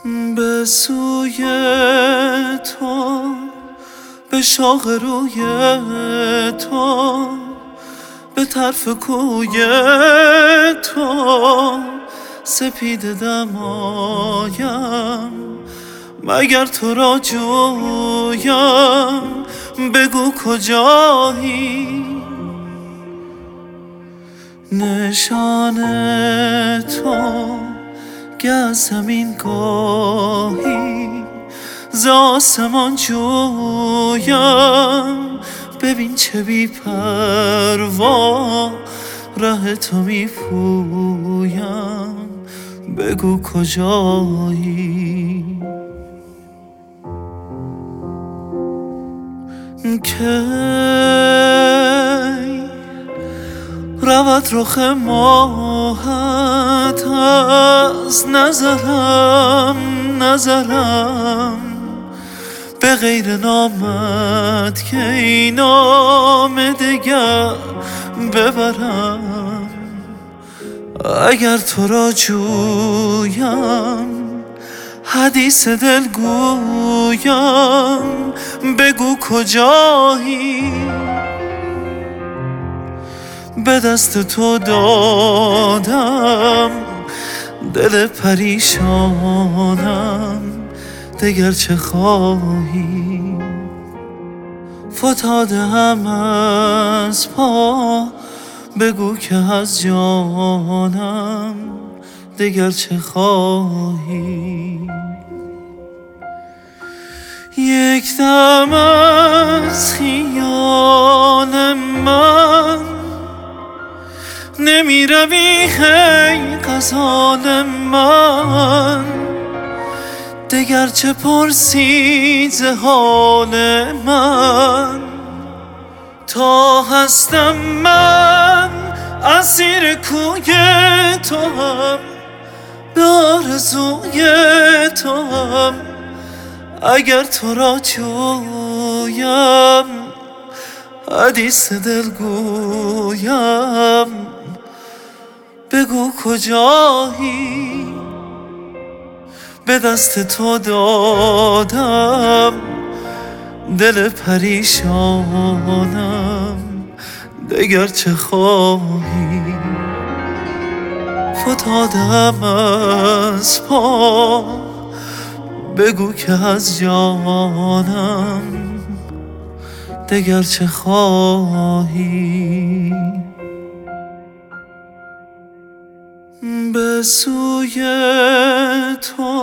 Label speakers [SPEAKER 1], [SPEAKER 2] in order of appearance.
[SPEAKER 1] به سوی تو، به شاخ روی تو، به طرف کوی تو سپیده دمایم. مگر تو را جویم، بگو کجایی؟ نشان تو گه زمین گاهی ز آسمان جویم. ببین چه بی پروا ره تو می پویم، بگو کجایی؟ کی رود رخ ماهت از نظرم به غیر نامت که این نام دگر ببرم. اگر تو را جویم، حدیث دل گویم، بگو کجایی؟ به دست تو دادم دل پریشانم، دگر چه خواهی؟ فتاده هم از پا، بگو که از جانم دگر چه خواهی؟ یک دم از خیال من نمی روی هی غزال من، دگر چه پرسی ز حال من؟ تا هستم من اسیر کوی تو هم، به آرزوی تو هم. اگر تو را جویم، حدیث دل گویم، بگو کجایی؟ به دست تو دادم دل پریشانم، دگر چه خواهی؟ فتادم از پا، بگو که از جانم دگر چه خواهی؟ به سوی تو،